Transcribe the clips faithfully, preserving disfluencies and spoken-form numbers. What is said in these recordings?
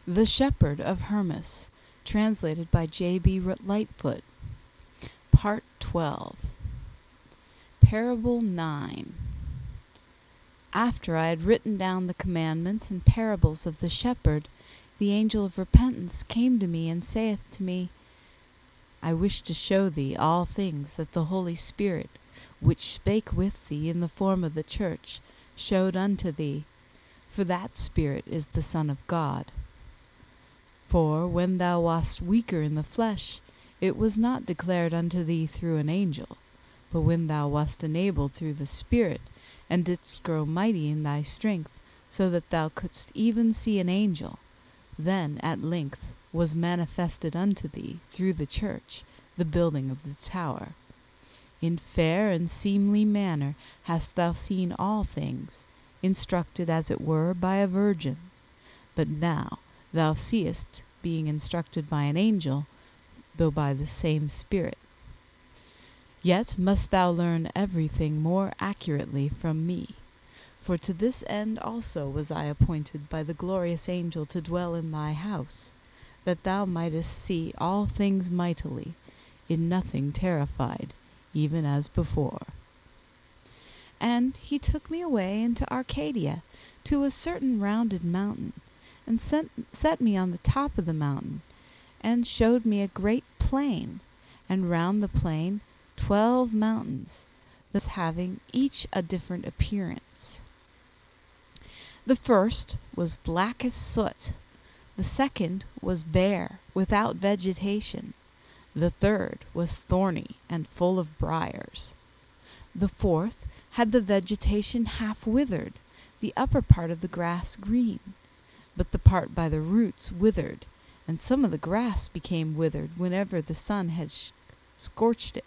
The Shepherd of Hermas, translated by J B Lightfoot. Part twelve. Parable nine. After I had written down the commandments and parables of the shepherd, the angel of repentance came to me and saith to me, I wish to show thee all things that the Holy Spirit, which spake with thee in the form of the church, showed unto thee, for that Spirit is the Son of God. For when thou wast weaker in the flesh, it was not declared unto thee through an angel, but when thou wast enabled through the Spirit, and didst grow mighty in thy strength, so that thou couldst even see an angel, then at length was manifested unto thee through the church the building of the tower. In fair and seemly manner hast thou seen all things, instructed as it were by a virgin. But now thou seest, being instructed by an angel, though by the same Spirit. Yet must thou learn everything more accurately from me. For to this end also was I appointed by the glorious angel to dwell in thy house, that thou mightest see all things mightily, in nothing terrified, even as before. And he took me away into Arcadia, to a certain rounded mountain, and set, set me on the top of the mountain, and showed me a great plain, and round the plain twelve mountains, thus having each a different appearance. The first was black as soot, the second was bare, without vegetation, the third was thorny and full of briars. The fourth had the vegetation half withered, the upper part of the grass green, but the part by the roots withered, and some of the grass became withered whenever the sun had sh- scorched it.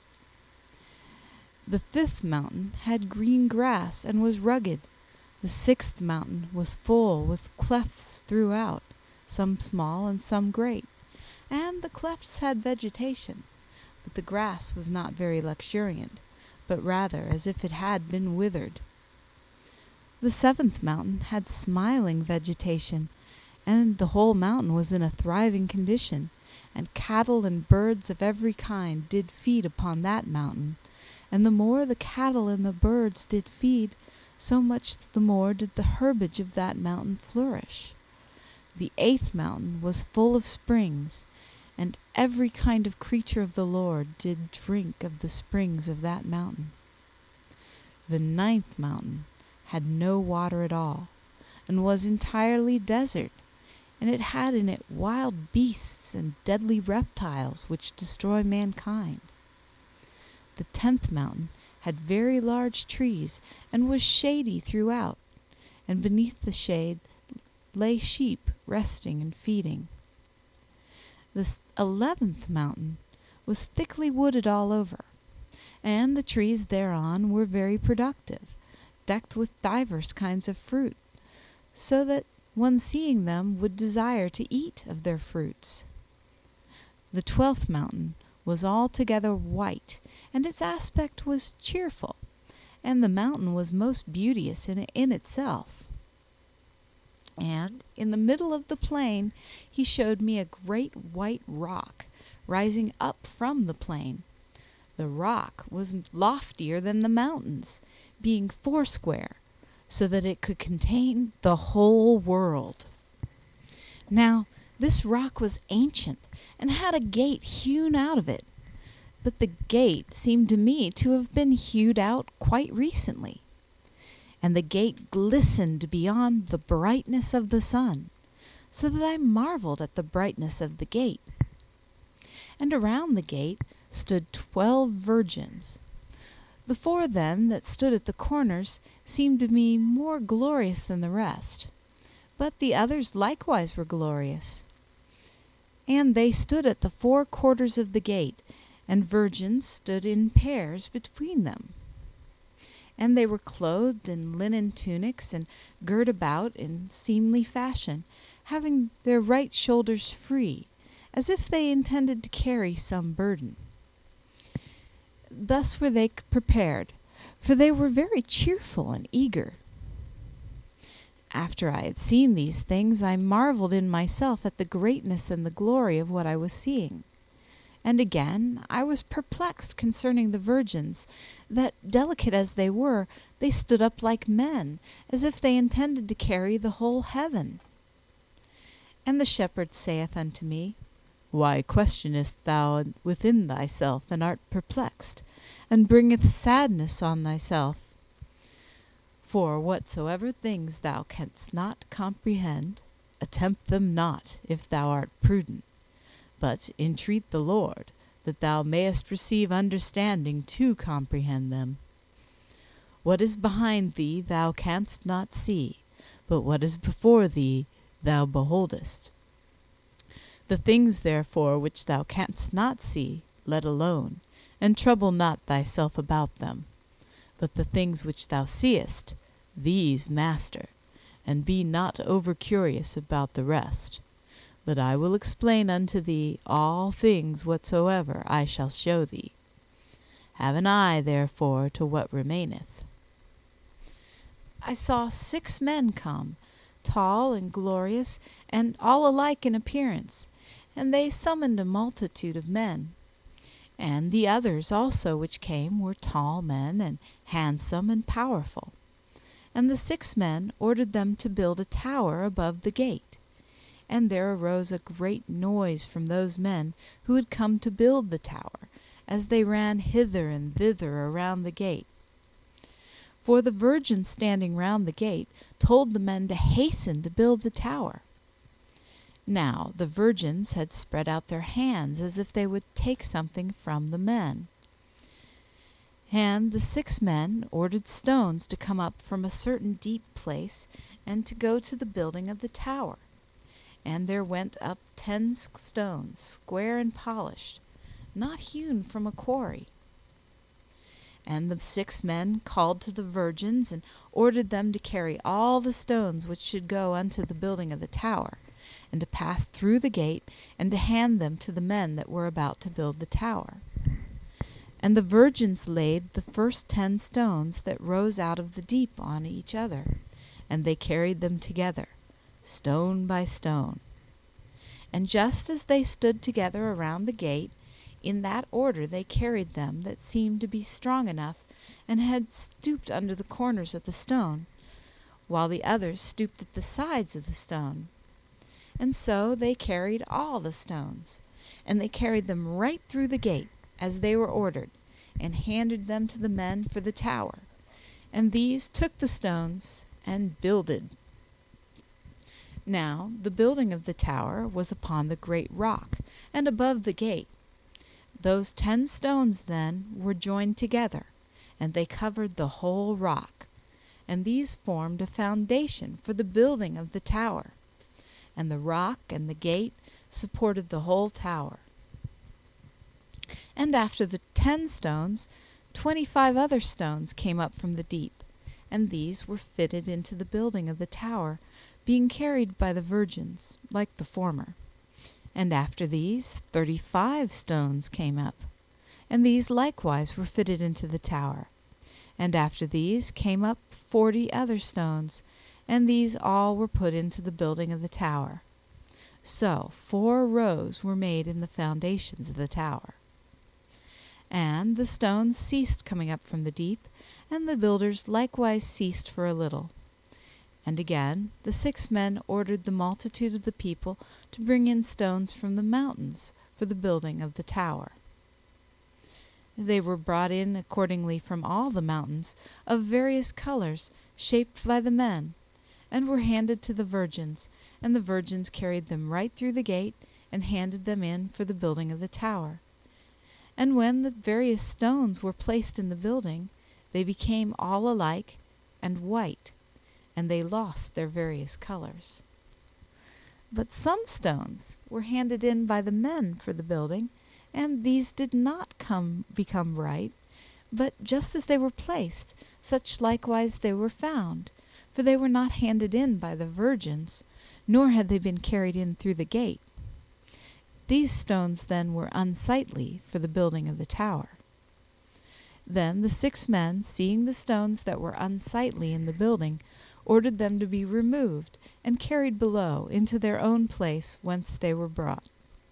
The fifth mountain had green grass and was rugged. The sixth mountain was full with clefts throughout, some small and some great, and the clefts had vegetation, but the grass was not very luxuriant, but rather as if it had been withered. The seventh mountain had smiling vegetation, and the whole mountain was in a thriving condition, and cattle and birds of every kind did feed upon that mountain, and the more the cattle and the birds did feed, so much the more did the herbage of that mountain flourish. The eighth mountain was full of springs, and every kind of creature of the Lord did drink of the springs of that mountain. The ninth mountain had no water at all, and was entirely desert, and it had in it wild beasts and deadly reptiles which destroy mankind. The tenth mountain had very large trees, and was shady throughout, and beneath the shade lay sheep resting and feeding. The eleventh mountain was thickly wooded all over, and the trees thereon were very productive, decked with divers kinds of fruit, so that one seeing them would desire to eat of their fruits. The twelfth mountain was altogether white, and its aspect was cheerful, and the mountain was most beauteous in, in itself. And in the middle of the plain he showed me a great white rock rising up from the plain. The rock was loftier than the mountains, being foursquare, so that it could contain the whole world. Now this rock was ancient, and had a gate hewn out of it, but the gate seemed to me to have been hewed out quite recently, and the gate glistened beyond the brightness of the sun, so that I marveled at the brightness of the gate. And around the gate stood twelve virgins. The four then that stood at the corners seemed to me more glorious than the rest, but the others likewise were glorious. And they stood at the four quarters of the gate, and virgins stood in pairs between them. And they were clothed in linen tunics, and girt about in seemly fashion, having their right shoulders free, as if they intended to carry some burden. Thus were they prepared, for they were very cheerful and eager. After I had seen these things, I marveled in myself at the greatness and the glory of what I was seeing. And again I was perplexed concerning the virgins, that, delicate as they were, they stood up like men, as if they intended to carry the whole heaven. And the shepherd saith unto me, Why questionest thou within thyself, and art perplexed, and bringeth sadness on thyself? For whatsoever things thou canst not comprehend, attempt them not, if thou art prudent, but entreat the Lord, that thou mayest receive understanding to comprehend them. What is behind thee thou canst not see, but what is before thee thou beholdest. The things therefore which thou canst not see, let alone, and trouble not thyself about them. But the things which thou seest, these master, and be not over curious about the rest. But I will explain unto thee all things whatsoever I shall show thee. Have an eye, therefore, to what remaineth. I saw six men come, tall and glorious, and all alike in appearance, and they summoned a multitude of men. And the others also which came were tall men, and handsome and powerful. And the six men ordered them to build a tower above the gate. And there arose a great noise from those men who had come to build the tower, as they ran hither and thither around the gate. For the virgins standing round the gate told the men to hasten to build the tower. Now the virgins had spread out their hands as if they would take something from the men. And the six men ordered stones to come up from a certain deep place, and to go to the building of the tower. And there went up ten stones, square and polished, not hewn from a quarry. And the six men called to the virgins, and ordered them to carry all the stones which should go unto the building of the tower, and to pass through the gate, and to hand them to the men that were about to build the tower. And the virgins laid the first ten stones that rose out of the deep on each other, and they carried them together, stone by stone. And just as they stood together around the gate, in that order they carried them that seemed to be strong enough, and had stooped under the corners of the stone, while the others stooped at the sides of the stone. And so they carried all the stones, and they carried them right through the gate, as they were ordered, and handed them to the men for the tower. And these took the stones and builded. Now the building of the tower was upon the great rock, and above the gate. Those ten stones then were joined together, and they covered the whole rock, and these formed a foundation for the building of the tower. And the rock and the gate supported the whole tower. And after the ten stones, twenty-five other stones came up from the deep, and these were fitted into the building of the tower, being carried by the virgins, like the former. And after these, thirty-five stones came up, and these likewise were fitted into the tower. And after these came up forty other stones, and these all were put into the building of the tower. So four rows were made in the foundations of the tower. And the stones ceased coming up from the deep, and the builders likewise ceased for a little. And again the six men ordered the multitude of the people to bring in stones from the mountains for the building of the tower. They were brought in accordingly from all the mountains, of various colors, shaped by the men, and were handed to the virgins, and the virgins carried them right through the gate, and handed them in for the building of the tower. And when the various stones were placed in the building, they became all alike and white, and they lost their various colors. But some stones were handed in by the men for the building, and these did not come become bright, but just as they were placed, such likewise they were found, for they were not handed in by the virgins, nor had they been carried in through the gate. These stones then were unsightly for the building of the tower. Then the six men, seeing the stones that were unsightly in the building, ordered them to be removed and carried below into their own place whence they were brought.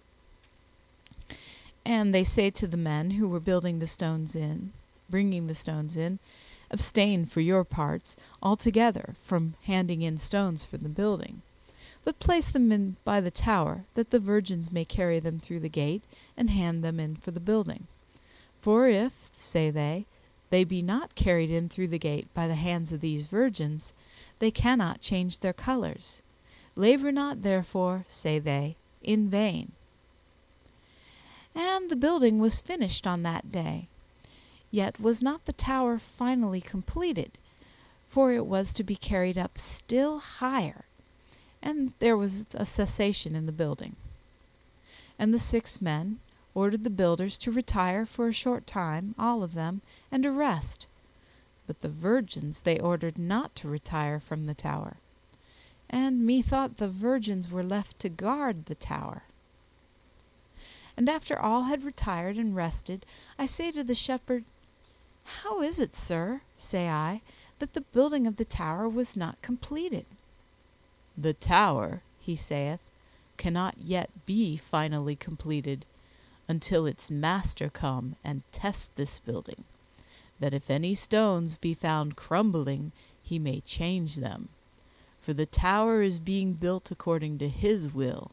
And they say to the men who were building the stones in, bringing the stones in, abstain for your parts altogether from handing in stones for the building, but place them in by the tower, that the virgins may carry them through the gate and hand them in for the building. For if, say they, they be not carried in through the gate by the hands of these virgins, they cannot change their colors. Labor not, therefore, say they, in vain. And the building was finished on that day. Yet was not the tower finally completed, for it was to be carried up still higher, and there was a cessation in the building. And the six men ordered the builders to retire for a short time, all of them, and to rest. But the virgins they ordered not to retire from the tower. And methought the virgins were left to guard the tower. And after all had retired and rested, I say to the shepherd, How is it, sir, say I, that the building of the tower was not completed? The tower, he saith, cannot yet be finally completed, until its master come and test this building, that if any stones be found crumbling, he may change them. For the tower is being built according to his will.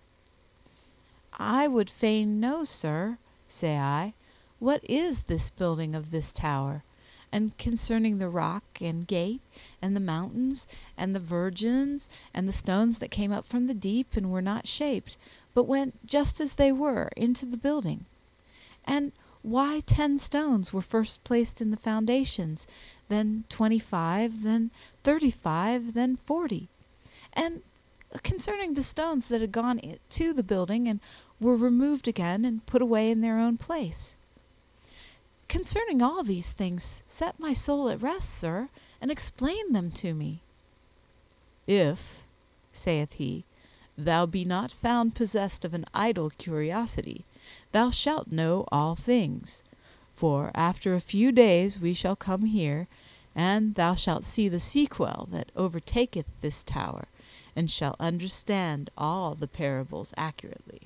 I would fain know, sir, say I, what is this building of this tower, and concerning the rock and gate, and the mountains, and the virgins, and the stones that came up from the deep and were not shaped, but went just as they were into the building. And why ten stones were first placed in the foundations, then twenty-five, then thirty-five, then forty, and concerning the stones that had gone i- to the building and were removed again and put away in their own place. Concerning all these things, set my soul at rest, sir, and explain them to me. If, saith he, thou be not found possessed of an idle curiosity, thou shalt know all things. For after a few days we shall come here, and thou shalt see the sequel that overtaketh this tower, and shall understand all the parables accurately.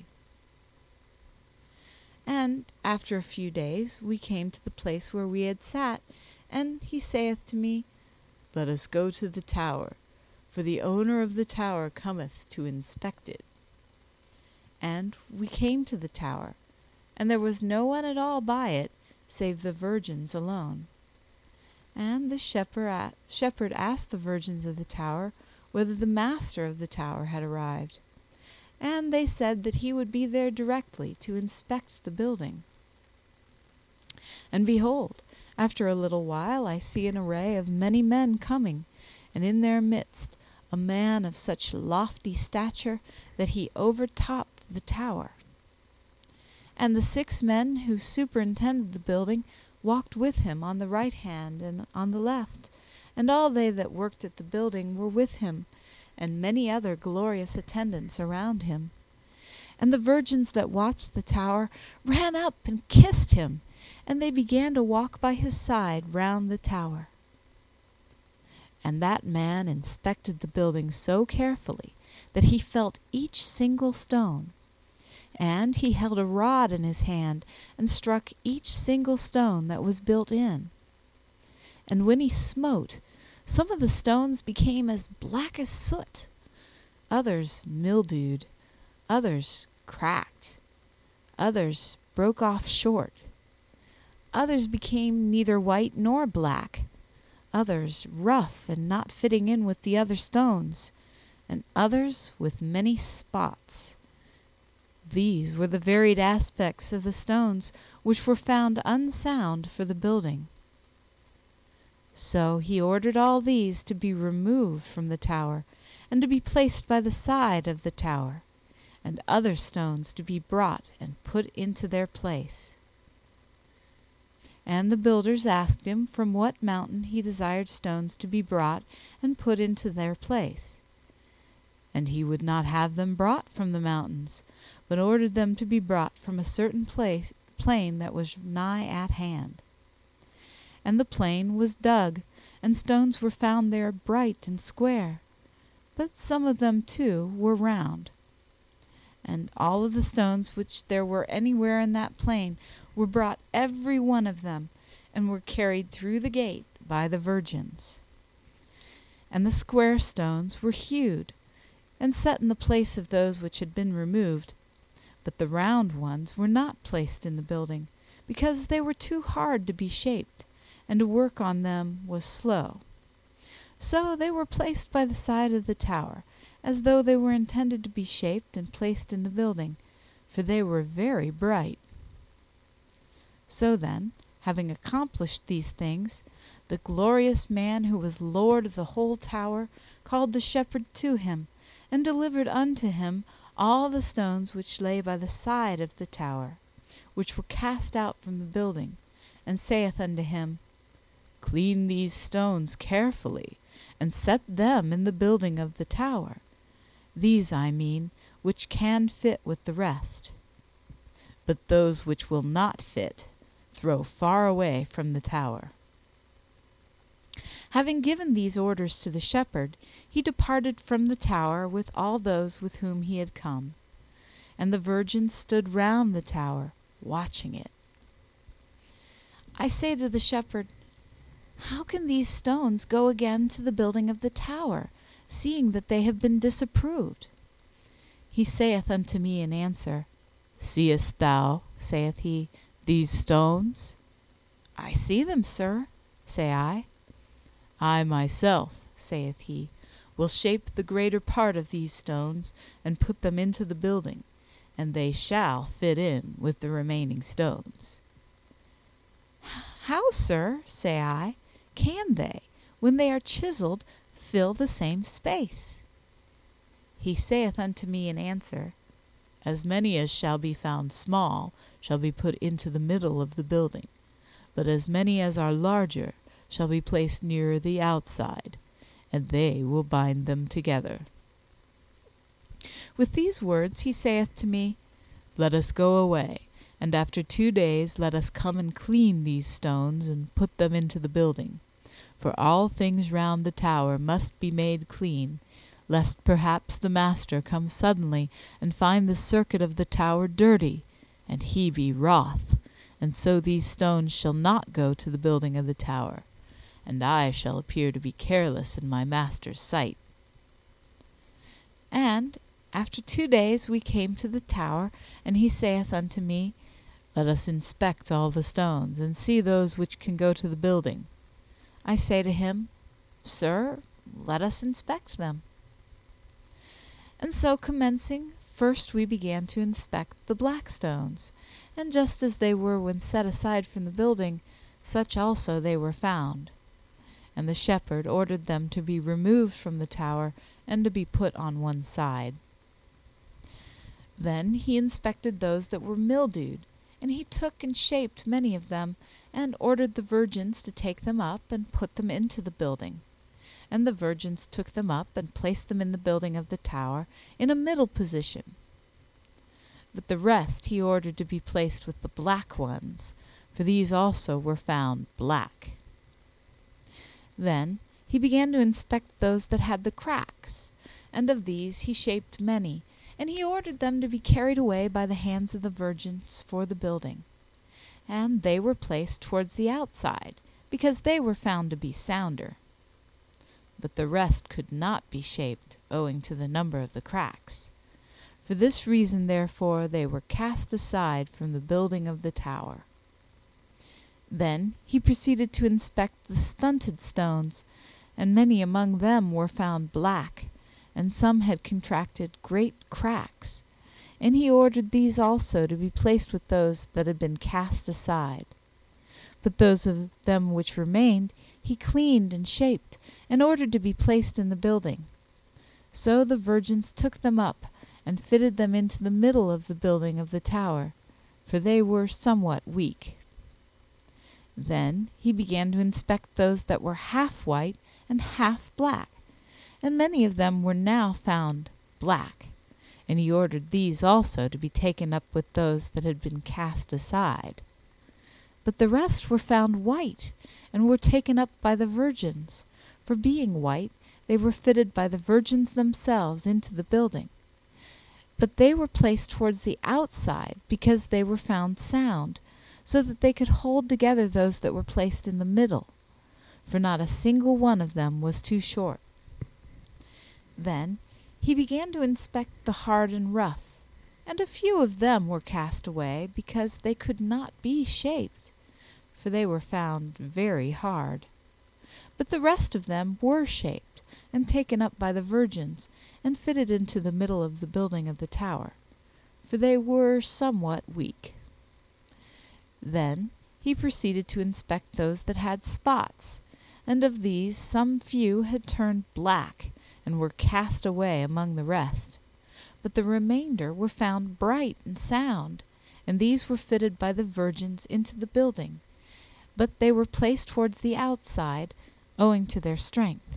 And after a few days we came to the place where we had sat, and he saith to me, Let us go to the tower, for the owner of the tower cometh to inspect it. And we came to the tower, and there was no one at all by it, save the virgins alone. And the shepherd, a- shepherd asked the virgins of the tower whether the master of the tower had arrived. And they said that he would be there directly to inspect the building. And behold, after a little while I see an array of many men coming, and in their midst a man of such lofty stature that he overtopped the tower. And the six men who superintended the building walked with him on the right hand and on the left, and all they that worked at the building were with him, and many other glorious attendants around him. And the virgins that watched the tower ran up and kissed him, and they began to walk by his side round the tower. And that man inspected the building so carefully that he felt each single stone, and he held a rod in his hand and struck each single stone that was built in. And when he smote, some of the stones became as black as soot, others mildewed, others cracked, others broke off short, others became neither white nor black, others rough and not fitting in with the other stones, and others with many spots. These were the varied aspects of the stones which were found unsound for the building. So he ordered all these to be removed from the tower, and to be placed by the side of the tower, and other stones to be brought and put into their place. And the builders asked him from what mountain he desired stones to be brought and put into their place. And he would not have them brought from the mountains, but ordered them to be brought from a certain place, plain that was nigh at hand. And the plain was dug, and stones were found there bright and square, but some of them too were round. And all of the stones which there were anywhere in that plain were brought every one of them, and were carried through the gate by the virgins. And the square stones were hewed, and set in the place of those which had been removed, but the round ones were not placed in the building, because they were too hard to be shaped, and to work on them was slow. So they were placed by the side of the tower, as though they were intended to be shaped and placed in the building, for they were very bright. So then, having accomplished these things, the glorious man who was lord of the whole tower called the shepherd to him, and delivered unto him all the stones which lay by the side of the tower, which were cast out from the building, and saith unto him, Clean these stones carefully, and set them in the building of the tower, these I mean which can fit with the rest. But those which will not fit, throw far away from the tower. Having given these orders to the shepherd, he departed from the tower with all those with whom he had come, and the virgins stood round the tower, watching it. I say to the shepherd, How can these stones go again to the building of the tower, seeing that they have been disapproved? He saith unto me in answer, Seest thou, saith he, these stones? I see them, sir, say I. I myself, saith he, will shape the greater part of these stones, and put them into the building, and they shall fit in with the remaining stones. How, sir, say I, can they, when they are chiseled, fill the same space? He saith unto me in answer, As many as shall be found small shall be put into the middle of the building, but as many as are larger shall be placed nearer the outside, and they will bind them together. With these words he saith to me, Let us go away, and after two days let us come and clean these stones, and put them into the building. For all things round the tower must be made clean, lest perhaps the master come suddenly, and find the circuit of the tower dirty, and he be wroth, and so these stones shall not go to the building of the tower, and I shall appear to be careless in my master's sight. And after two days we came to the tower, and he saith unto me, Let us inspect all the stones, and see those which can go to the building. I say to him, Sir, let us inspect them. And so commencing, first we began to inspect the black stones, and just as they were when set aside from the building, such also they were found. And the shepherd ordered them to be removed from the tower, and to be put on one side. Then he inspected those that were mildewed, and he took and shaped many of them, and ordered the virgins to take them up and put them into the building. And the virgins took them up and placed them in the building of the tower, in a middle position. But the rest he ordered to be placed with the black ones, for these also were found black. Then he began to inspect those that had the cracks, and of these he shaped many, and he ordered them to be carried away by the hands of the virgins for the building. And they were placed towards the outside, because they were found to be sounder. But the rest could not be shaped, owing to the number of the cracks. For this reason, therefore, they were cast aside from the building of the tower. Then he proceeded to inspect the stunted stones, and many among them were found black, and some had contracted great cracks, and he ordered these also to be placed with those that had been cast aside. But those of them which remained he cleaned and shaped, and ordered to be placed in the building. So the virgins took them up, and fitted them into the middle of the building of the tower, for they were somewhat weak. Then he began to inspect those that were half white and half black, and many of them were now found black, and he ordered these also to be taken up with those that had been cast aside. But the rest were found white, and were taken up by the virgins, for being white they were fitted by the virgins themselves into the building. But they were placed towards the outside, because they were found sound, so that they could hold together those that were placed in the middle, for not a single one of them was too short. Then he began to inspect the hard and rough, and a few of them were cast away, because they could not be shaped, for they were found very hard. But the rest of them were shaped, and taken up by the virgins, and fitted into the middle of the building of the tower, for they were somewhat weak. Then he proceeded to inspect those that had spots, and of these some few had turned black, and were cast away among the rest. But the remainder were found bright and sound, and these were fitted by the virgins into the building, but they were placed towards the outside, owing to their strength.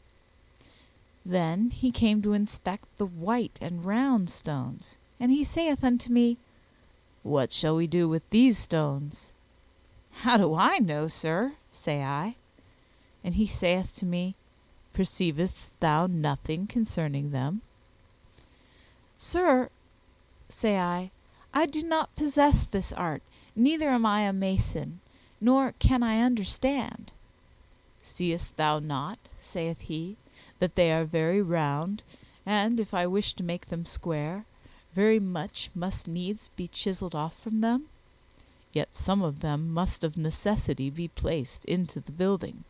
Then he came to inspect the white and round stones, and he saith unto me, What shall we do with these stones? How do I know, sir? say I. And he saith to me, Perceivest thou nothing concerning them? Sir, say I, I do not possess this art, neither am I a mason, nor can I understand. Seest thou not, saith he, that they are very round, and if I wish to make them square, very much must needs be chiselled off from them? Yet some of them must of necessity be placed into the building.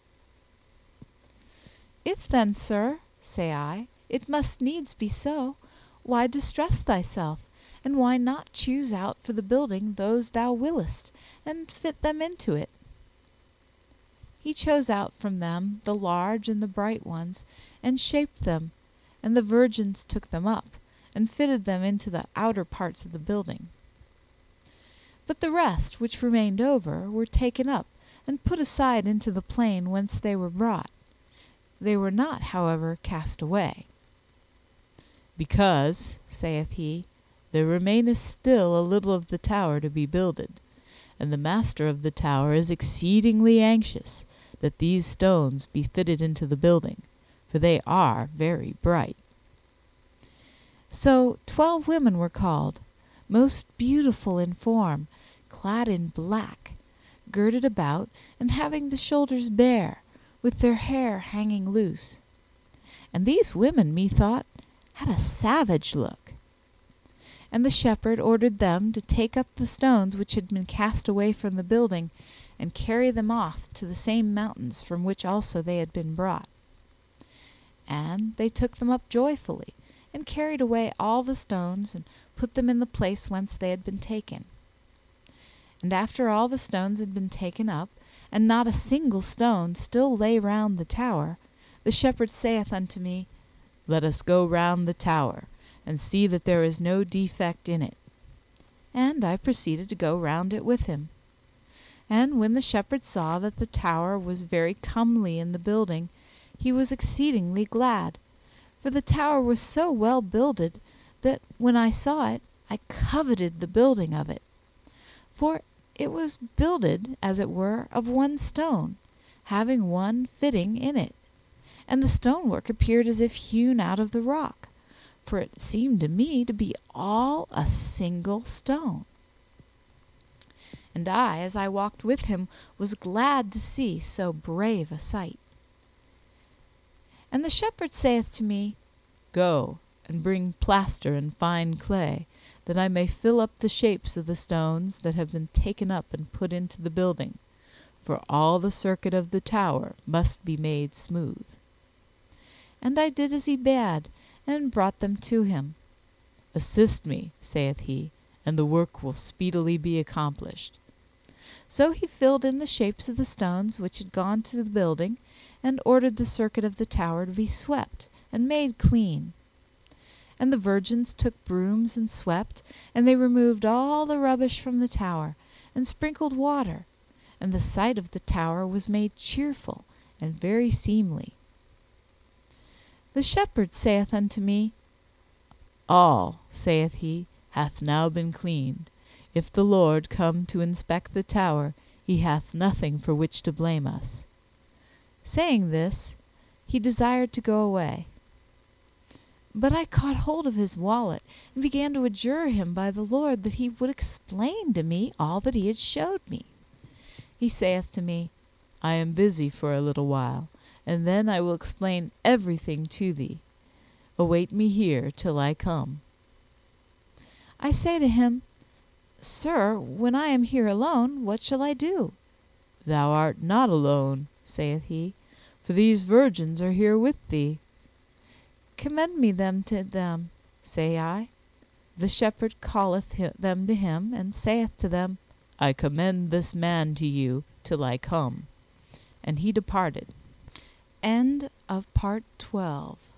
If then, sir, say I, it must needs be so, why distress thyself, and why not choose out for the building those thou willest, and fit them into it? He chose out from them the large and the bright ones, and shaped them, and the virgins took them up, and fitted them into the outer parts of the building. But the rest which remained over were taken up, and put aside into the plain whence they were brought. They were not, however, cast away. Because, saith he, there remaineth still a little of the tower to be builded, and the master of the tower is exceedingly anxious that these stones be fitted into the building, for they are very bright. So twelve women were called, most beautiful in form, clad in black, girded about, and having the shoulders bare, with their hair hanging loose. And these women, methought, had a savage look. And the shepherd ordered them to take up the stones which had been cast away from the building, and carry them off to the same mountains from which also they had been brought. And they took them up joyfully, and carried away all the stones, and put them in the place whence they had been taken. And after all the stones had been taken up, and not a single stone still lay round the tower, the shepherd saith unto me, Let us go round the tower, and see that there is no defect in it. And I proceeded to go round it with him. And when the shepherd saw that the tower was very comely in the building, he was exceedingly glad, for the tower was so well builded that when I saw it, I coveted the building of it. For it was builded, as it were, of one stone, having one fitting in it, and the stonework appeared as if hewn out of the rock, for it seemed to me to be all a single stone. And I, as I walked with him, was glad to see so brave a sight. And the shepherd saith to me, Go, and bring plaster and fine clay, that I may fill up the shapes of the stones that have been taken up and put into the building, for all the circuit of the tower must be made smooth. And I did as he bade, and brought them to him. Assist me, saith he, and the work will speedily be accomplished. So he filled in the shapes of the stones which had gone to the building, and ordered the circuit of the tower to be swept and made clean. And the virgins took brooms and swept, and they removed all the rubbish from the tower, and sprinkled water, and the sight of the tower was made cheerful and very seemly. The shepherd saith unto me, All, saith he, hath now been cleaned. If the Lord come to inspect the tower, he hath nothing for which to blame us." Saying this, he desired to go away. But I caught hold of his wallet, and began to adjure him by the Lord that he would explain to me all that he had showed me. He saith to me, "I am busy for a little while, and then I will explain everything to thee. Await me here till I come." I say to him, "Sir, when I am here alone, what shall I do?" "Thou art not alone," saith he, "for these virgins are here with thee." "Commend me them to them," say I. The shepherd calleth hi- them to him, and saith to them, "I commend this man to you till I come." And he departed. End of Part twelve.